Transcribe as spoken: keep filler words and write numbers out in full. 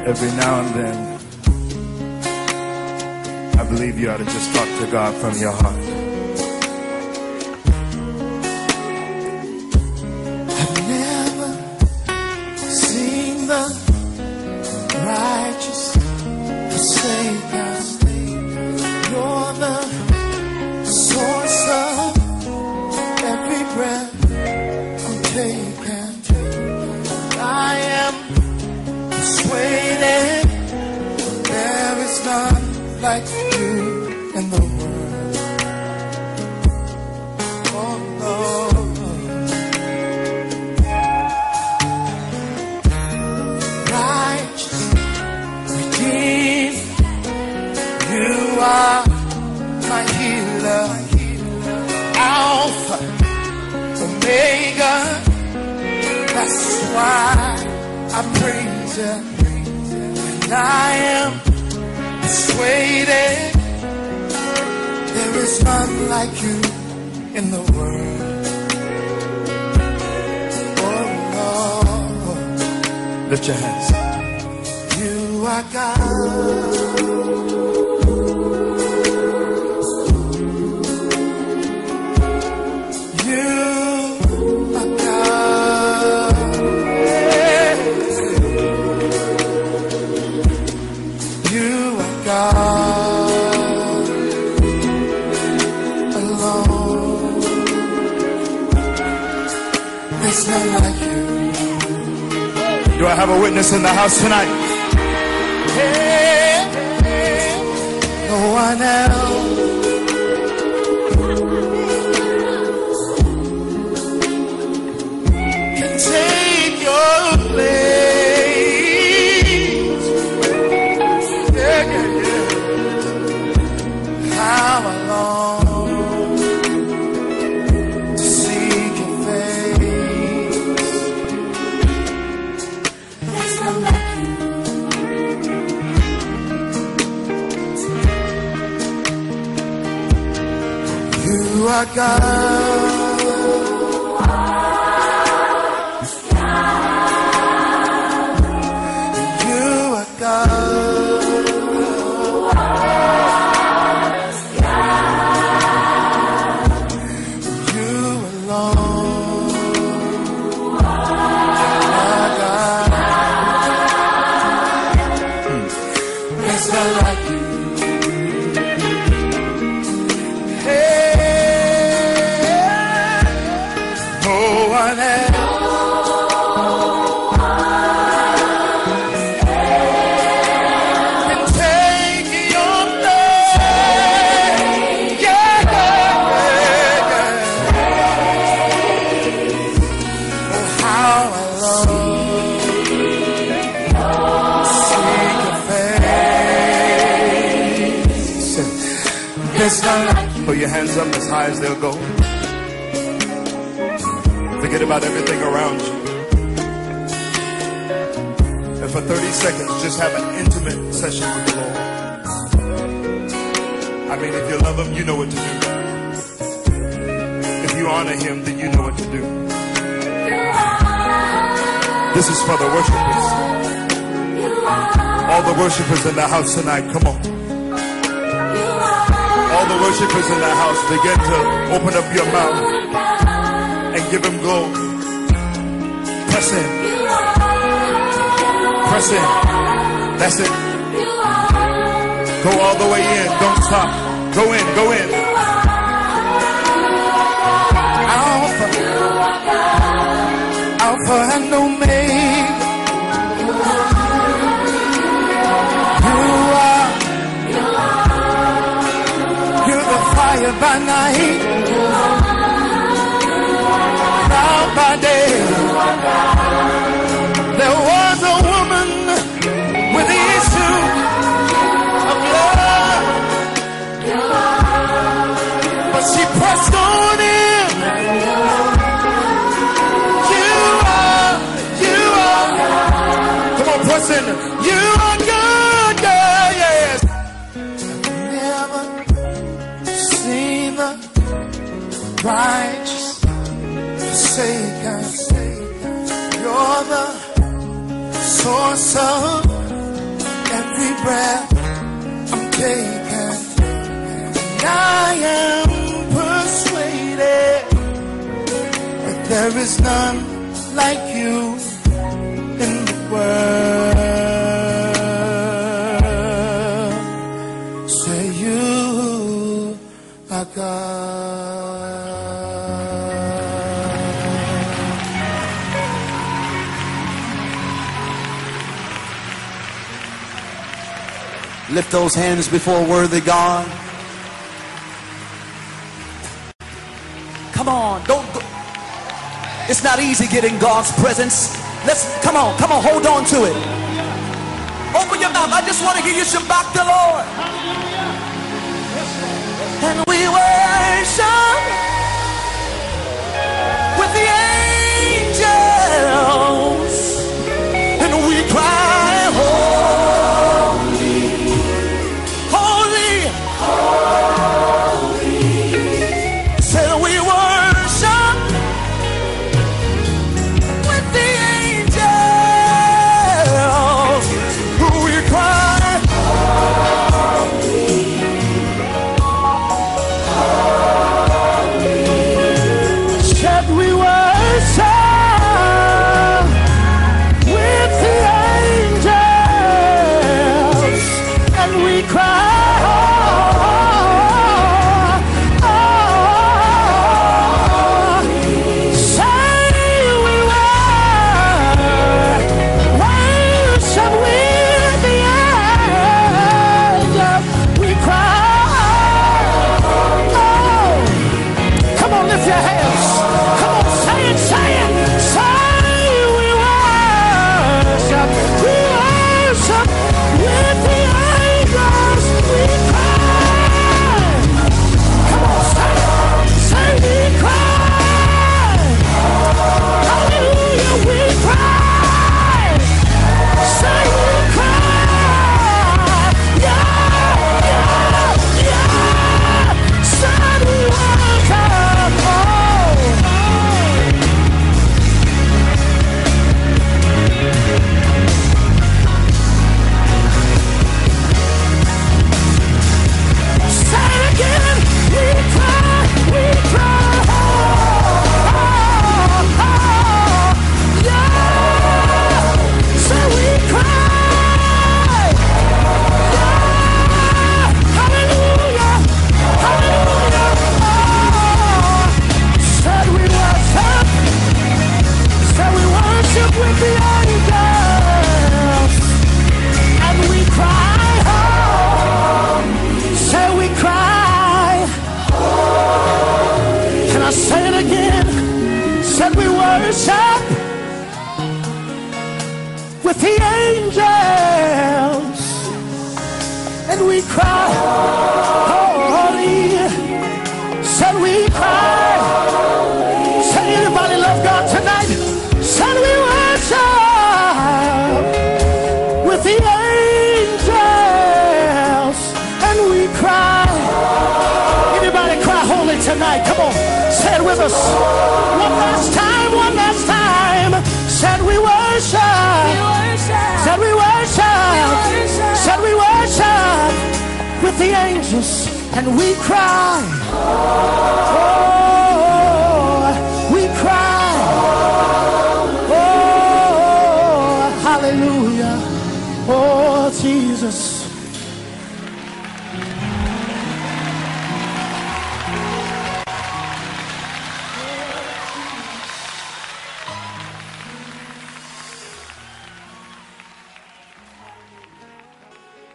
Every now and then, I believe you ought to just talk to God from your heart. I've never seen the righteous forsaken. You're the source of every breath I'm taking. I am persuaded there is none like you in the world. Oh Lord, righteous, redeemed, you are my healer, Alpha, Omega. That's why I praise you, and I am persuaded there is none like you in the world. Oh Lord, Lift your hands. you are God. You are God. You are God alone. There's none like you. Do I have a witness in the house tonight? Hey, no one else. Can take your place. Yeah, yeah, yeah. How alone to seek your face. There's none like you. You are God. You are God. You alone are God. There's none like you. No one else can take your place. Yeah, yeah, yeah. Oh, how I love seek your face. There's none like you. Put your hands up as high as they'll go. Forget about everything around you. And for thirty seconds, just have an intimate session with the Lord. I mean, if you love Him, you know what to do. If you honor Him, then you know what to do. This is for the worshipers. All the worshipers in the house tonight, come on. All the worshipers in the house, begin to open up your mouth and give Him glory. Press in. Press in. That's it. Go all the way in. Don't stop. Go in. Go in. Alpha, Alpha and Omega. You are. You're the fire by night. By day, there was a woman with the issue of blood, but she pressed on in. You are, you are. Come on, press in. You are good, yeah, yes. I've never seen the righteous forsaken. You're the source of breath I'm taking, and I am persuaded that there is none like you in the world. Say you are God. Lift those hands before worthy God. Come on, don't go. It's not easy getting God's presence. Let's come on, come on, hold on to it. Open your mouth. I just want to hear you shabak the Lord. And we worship with the angels, and we cry, holy, holy, holy. Said we worship with the angels, we cry, holy, holy. Said we worship with the angels, and we cry, with the angels, and we cry, holy. Said we cry. Said anybody love God tonight? Said we worship with the angels, and we cry. Anybody cry holy tonight? Come on, say it with us. One last time, one last time. Said we worship. Said we worship, said we worship with the angels, and we cry, oh, we cry, oh, hallelujah, oh, Jesus.